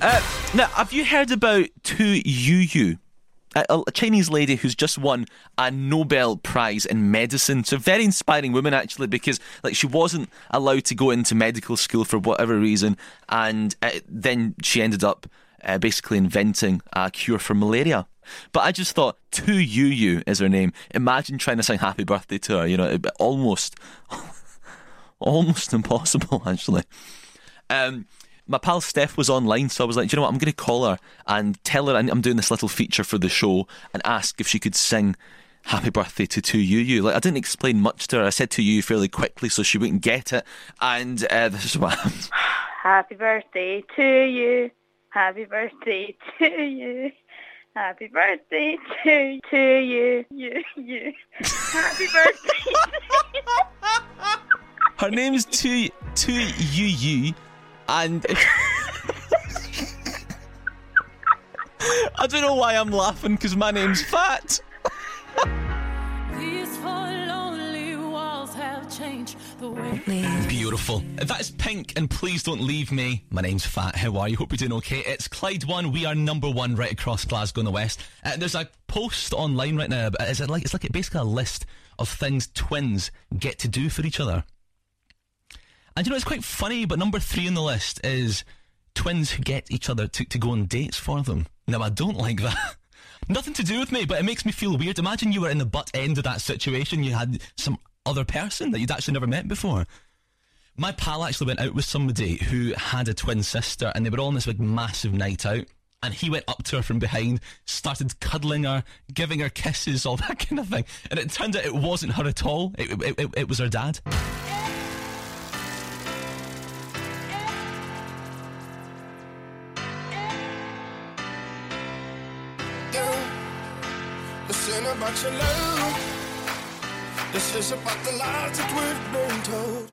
Now, have you heard about Tu Youyou? A Chinese lady who's just won a Nobel Prize in medicine. So a very inspiring woman, actually, because she wasn't allowed to go into medical school for whatever reason, and then she ended up basically inventing a cure for malaria. But I just thought, Tu Youyou is her name. Imagine trying to sing happy birthday to her. It'd be almost impossible, actually. My pal Steph was online, so I was like, do you know what, I'm going to call her and tell her I'm doing this little feature for the show and ask if she could sing happy birthday to Tu Youyou. I didn't explain much to her. I said Tu Youyou fairly quickly so she wouldn't get it, and this is what happened. Happy birthday to you. Happy birthday to you. Happy birthday to you. You. Happy birthday. Her name's Tu Youyou. And I don't know why I'm laughing, because my name's Fat. These four lonely walls have changed the way. Beautiful. That is Pink, and Please Don't Leave Me. My name's Fat. How are you? Hope you're doing okay. It's Clyde 1. We are number 1 right across Glasgow and the West. There's a post online right now. It's like basically a list of things twins get to do for each other. And it's quite funny, but number 3 on the list is twins who get each other to go on dates for them. Now, I don't like that. Nothing to do with me, but it makes me feel weird. Imagine you were in the butt end of that situation. You had some other person that you'd actually never met before. My pal actually went out with somebody who had a twin sister, and they were all on this big massive night out. And he went up to her from behind, started cuddling her, giving her kisses, all that kind of thing. And it turned out it wasn't her at all. It was her dad. Listen about your love. This is about the lies that we've been told.